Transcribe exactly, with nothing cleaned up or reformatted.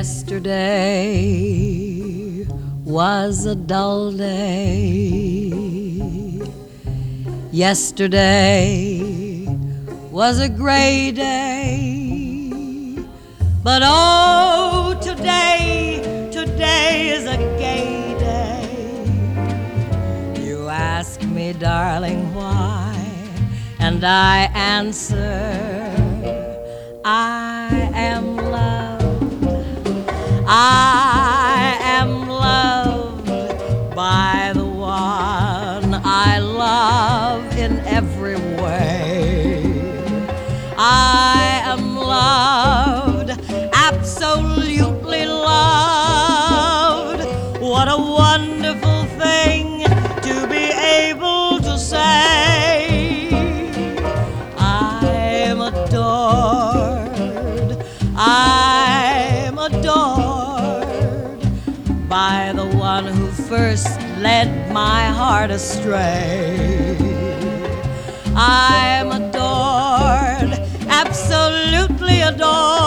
Yesterday was a dull day. Yesterday was a gray day. But oh, today, today is a gay day. You ask me, darling, why? And I answer, I am loved. I am loved by the one I love in every way. I am loved, absolutely loved. What a wonderful thing to be able to say. I'm adored, I'm adored by the one who first led my heart astray. I'm adored, absolutely adored